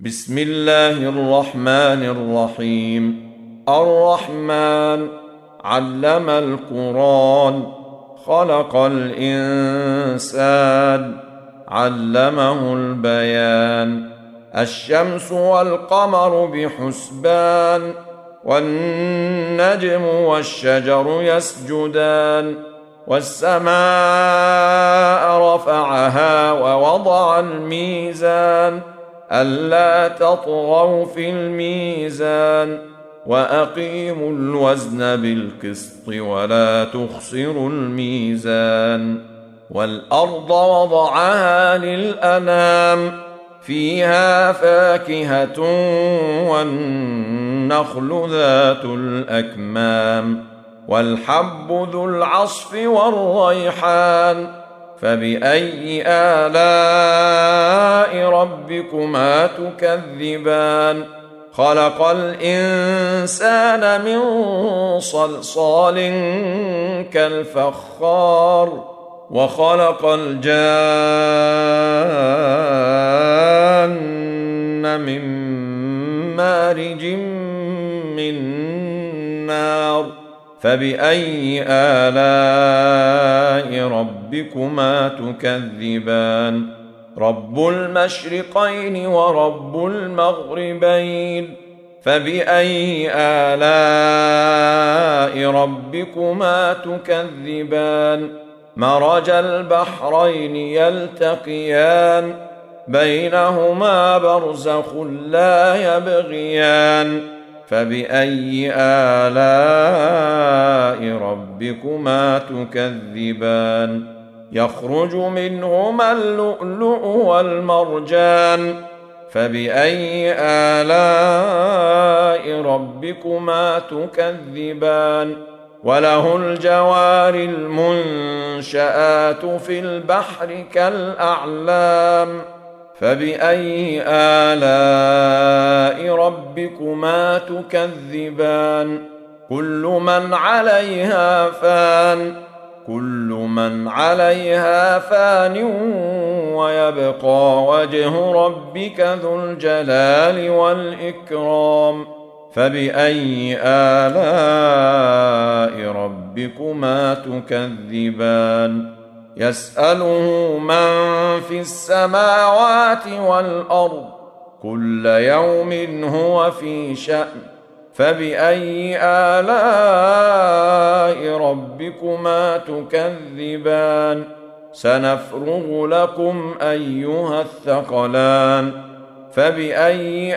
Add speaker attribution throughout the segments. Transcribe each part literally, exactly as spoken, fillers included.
Speaker 1: بسم الله الرحمن الرحيم. الرحمن علم القرآن، خلق الإنسان، علمه البيان. الشمس والقمر بحسبان، والنجم والشجر يسجدان، والسماء رفعها ووضع الميزان ألا تطغوا في الميزان، وأقيموا الوزن بالقسط ولا تخسروا الميزان. والأرض وضعها للأنام، فيها فاكهة والنخل ذات الأكمام، والحب ذو العصف والريحان. فبأي آلاء ربكما تكذبان؟ خلق الإنسان من صلصال كالفخار، وخلق الجان من مارج من نار. فبأي آلاء ربكما تكذبان؟ رب المشرقين ورب المغربين. فبأي آلاء ربكما تكذبان؟ مرج البحرين يلتقيان، بينهما برزخ لا يبغيان. فبأي آلاء ربكما تكذبان؟ يخرج منهما اللؤلؤ والمرجان. فبأي آلاء ربكما تكذبان؟ وله الجوار المنشآت في البحر كالأعلام. فبأي آلاء ربكما تكذبان؟ كل من عليها فان، كل من عليها فان، ويبقى وجه ربك ذو الجلال والإكرام. فبأي آلاء ربكما تكذبان؟ يسأله من في السماوات والأرض، كل يوم هو في شأن. فبأي آلاء ربكما تكذبان؟ سنفرغ لكم أيها الثقلان. فبأي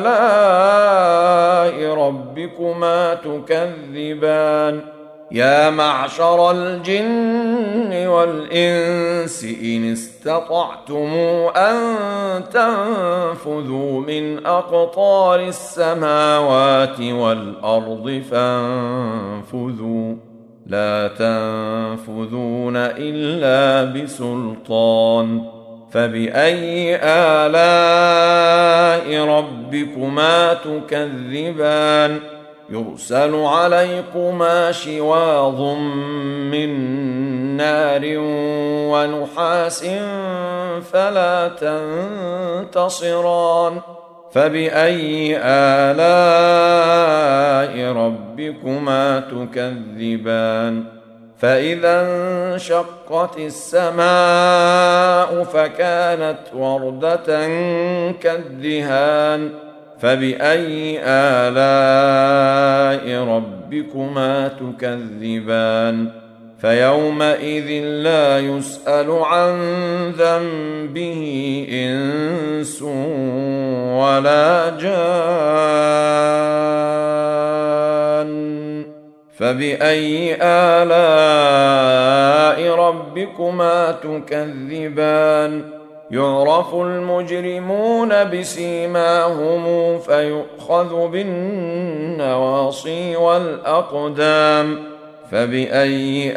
Speaker 1: آلاء ربكما تكذبان؟ يا معشر الجن والإنس إن استطعتم أن تنفذوا من أقطار السماوات والأرض فانفذوا، لا تنفذون إلا بسلطان. فبأي آلاء ربكما تكذبان؟ يرسل عليكما شواظ من نار ونحاس فلا تنتصران. فبأي آلاء ربكما تكذبان؟ فإذا انشقت السماء فكانت وردة كالدهان. فبأي آلاء ربكما تكذبان؟ فيومئذ لا يسأل عن ذنبه إنس ولا جان. فبأي آلاء ربكما تكذبان؟ يعرف المجرمون بسيماهم فيؤخذ بالنواصي والأقدام. فبأي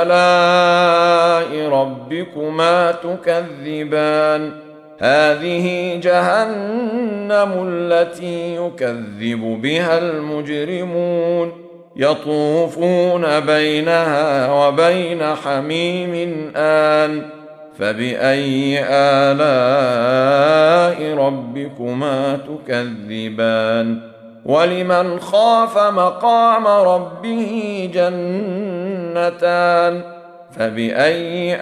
Speaker 1: آلاء ربكما تكذبان؟ هذه جهنم التي يكذب بها المجرمون، يطوفون بينها وبين حميم آن فبأي آلاء ربكما تكذبان ولمن خاف مقام ربه جنتان فبأي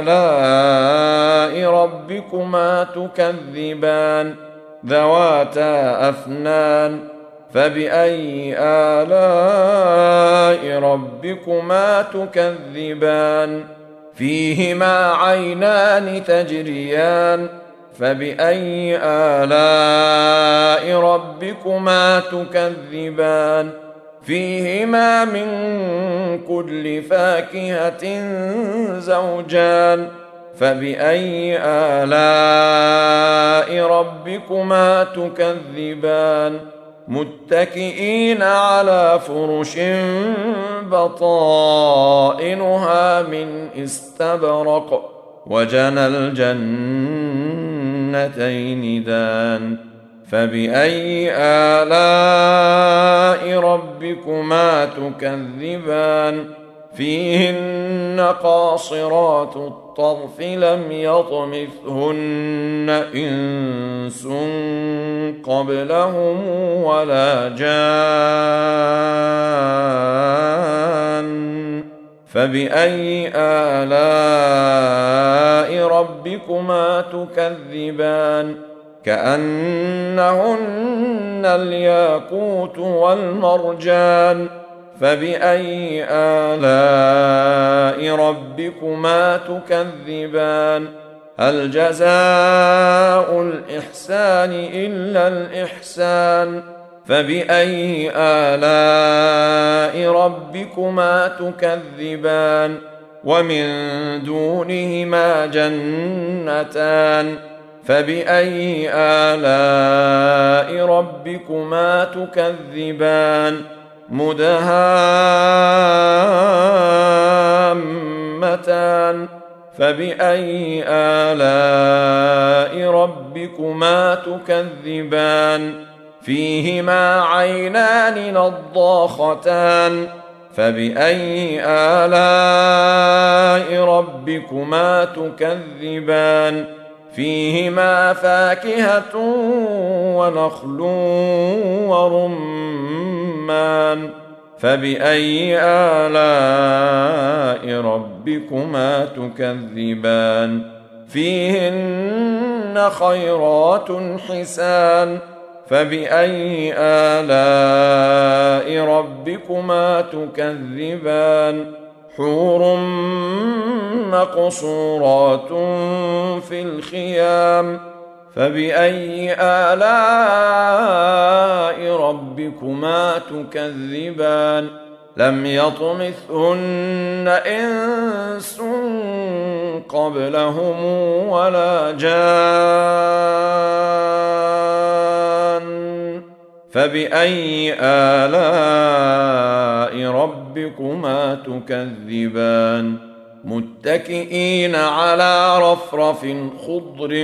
Speaker 1: آلاء ربكما تكذبان ذواتا أفنان فبأي آلاء ربكما تكذبان فيهما عينان تجريان فبأي آلاء ربكما تكذبان فيهما من كل فاكهة زوجان فبأي آلاء ربكما تكذبان متكئين على فرش بطائنها من استبرق وجنى الجنتين دان فبأي آلاء ربكما تكذبان فيهن قاصرات الطرف لم يطمثهن إنس قبلهم ولا جان فبأي آلاء ربكما تكذبان كأنهن الياقوت والمرجان فبأي آلاء ربكما تكذبان هل جزاء الإحسان إلا الإحسان فبأي آلاء ربكما تكذبان ومن دونهما جنتان فبأي آلاء ربكما تكذبان مدهامتان فبأي آلاء ربكما تكذبان فيهما عينان نضاختان فبأي آلاء ربكما تكذبان فيهما فاكهة ونخل ورمان فبأي آلاء ربكما تكذبان فيهن خيرات حسان فبأي آلاء ربكما تكذبان حور مقصورات في الخيام فبأي آلاء ربكما تكذبان لم يطمثهن إنس قبلهم ولا جان فبأي آلاء ربكما تكذبان متكئين على رفرف خضر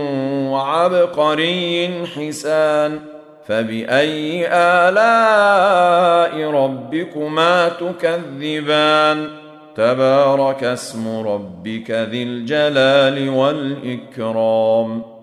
Speaker 1: وعبقري حسان فبأي آلاء ربكما تكذبان تبارك اسم ربك ذي الجلال والإكرام